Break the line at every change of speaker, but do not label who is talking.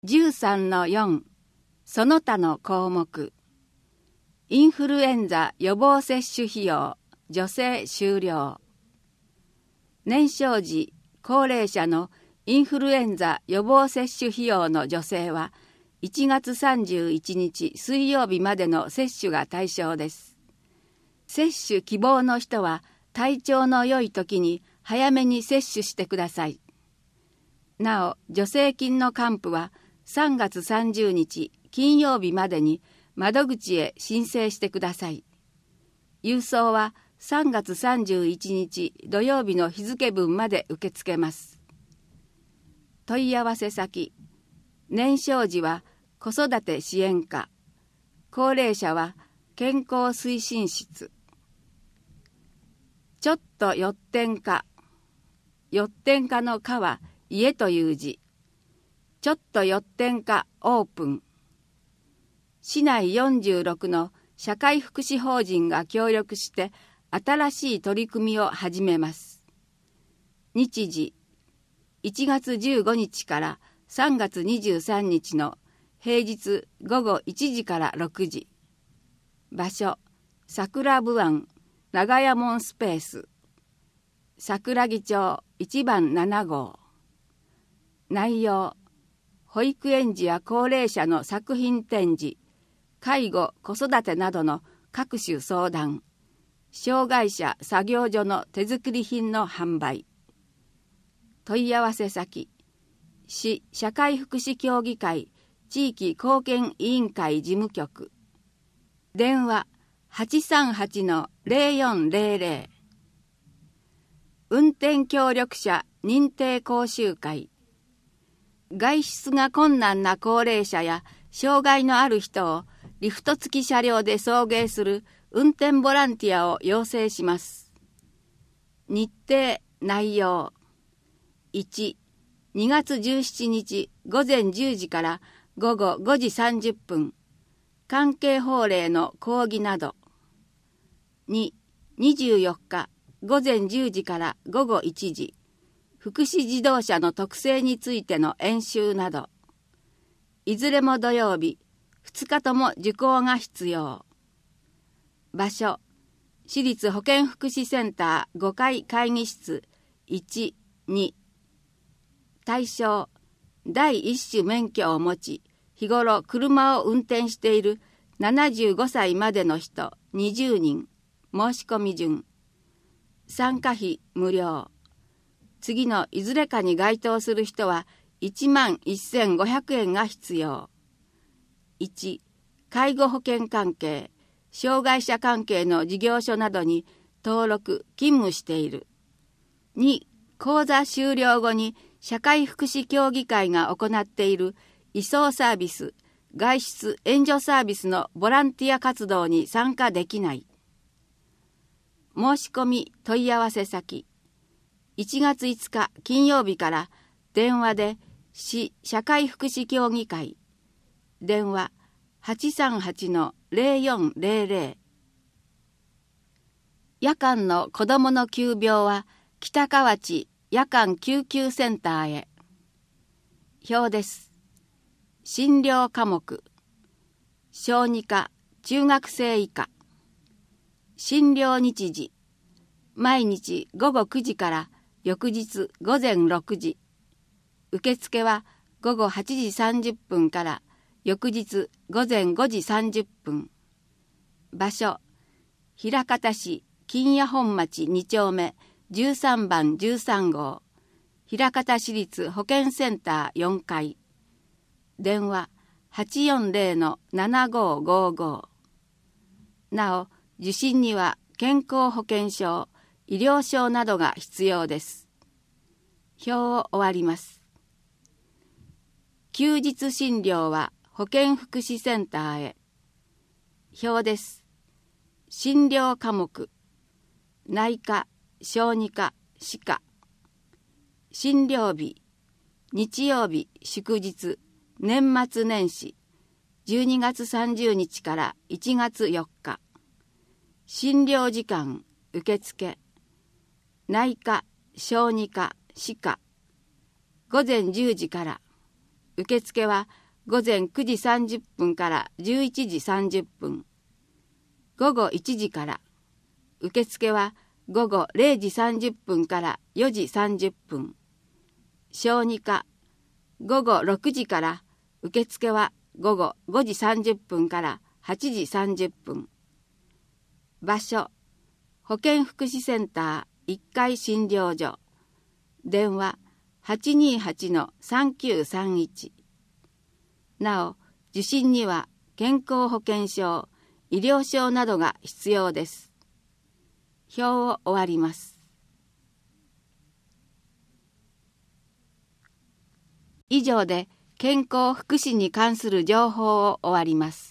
13-4 その他の項目。インフルエンザ予防接種費用助成終了。年少時高齢者のインフルエンザ予防接種費用の助成は1月31日水曜日までの接種が対象です。接種希望の人は体調の良い時に早めに接種してください。なお、助成金の還付は3月30日金曜日までに窓口へ申請してください。郵送は3月31日土曜日の日付分まで受け付けます。問い合わせ先、年少時は子育て支援課、高齢者は健康推進室。ちょっとよってんか、よってんかのかは家という字。ちょっとよってんかオープン。市内46の社会福祉法人が協力して新しい取り組みを始めます。日時、1月15日から3月23日の平日午後1時から6時。場所、桜部湾長屋門スペース。桜木町1番7号。内容、保育園児や高齢者の作品展示、介護・子育てなどの各種相談、障害者作業所の手作り品の販売。問い合わせ先、市社会福祉協議会地域貢献委員会事務局。電話 838-0400。運転協力者認定講習会。外出が困難な高齢者や障害のある人をリフト付き車両で送迎する運転ボランティアを要請します。日程・内容。1、2月17日午前10時から午後5時30分。関係法令の講義など。2、24日午前10時から午後1時。福祉自動車の特性についての演習など。いずれも土曜日、2日とも受講が必要。場所、市立保健福祉センター5階会議室1、2。対象、第一種免許を持ち、日頃車を運転している75歳までの人20人。申し込み順。参加費無料。次のいずれかに該当する人は11,500円が必要。1、介護保険関係、障害者関係の事業所などに登録・勤務している。2、講座終了後に社会福祉協議会が行っている移送サービス、外出援助サービスのボランティア活動に参加できない。申し込み問い合わせ先、1月5日金曜日から電話で市社会福祉協議会。電話 838-0400。夜間の子どもの急病は北河内夜間救急センターへ。表です。診療科目。小児科、中学生以下。診療日時。毎日午後9時から翌日午前6時。受付は午後8時30分から翌日午前5時30分。場所、枚方市金谷本町2丁目13番13号。枚方市立保健センター4階。電話 840-7555。なお、受診には健康保険証、医療証などが必要です。表を終わります。休日診療は保健福祉センターへ。表です。診療科目。内科、小児科、歯科。診療日。日曜日、祝日、年末年始。12月30日から1月4日。診療時間、受付。内科、小児科、歯科。午前10時から。 受付は午前9時30分から11時30分。午後1時から。受付は午後0時30分から4時30分。小児科、午後6時から。受付は午後5時30分から8時30分。場所、保健福祉センター1階診療所。電話 828-3931。なお、受診には健康保険証、医療証などが必要です。表を終わります。以上で健康福祉に関する情報を終わります。